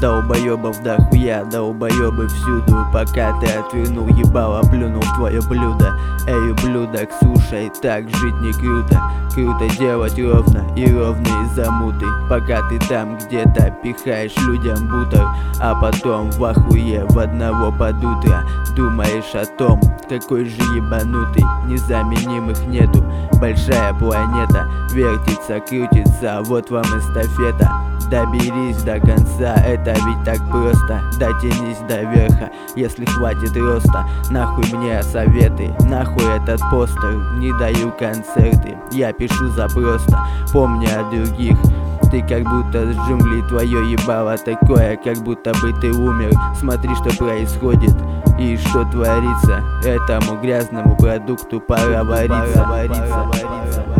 Долбоебов дохуя, долбоебы всюду. Пока ты отвернул ебало, плюнул в твое блюдо. Эй, ублюдок, слушай, так жить не круто. Круто делать ровно и ровные замуты. Пока ты там где-то пихаешь людям бутер, а потом в ахуе в одного под утро думаешь о том, какой же ебанутый. Незаменимых нету, большая планета вертится, крутится, вот вам эстафета. Доберись до конца, это ведь так просто. Дотянись до верха, если хватит роста. Нахуй мне советы, нахуй этот постер. Не даю концерты, я пишу запросто. Помни о других. Ты как будто с джунглей, твое ебало такое, как будто бы ты умер. Смотри, что происходит и что творится. Этому грязному продукту пора вариться.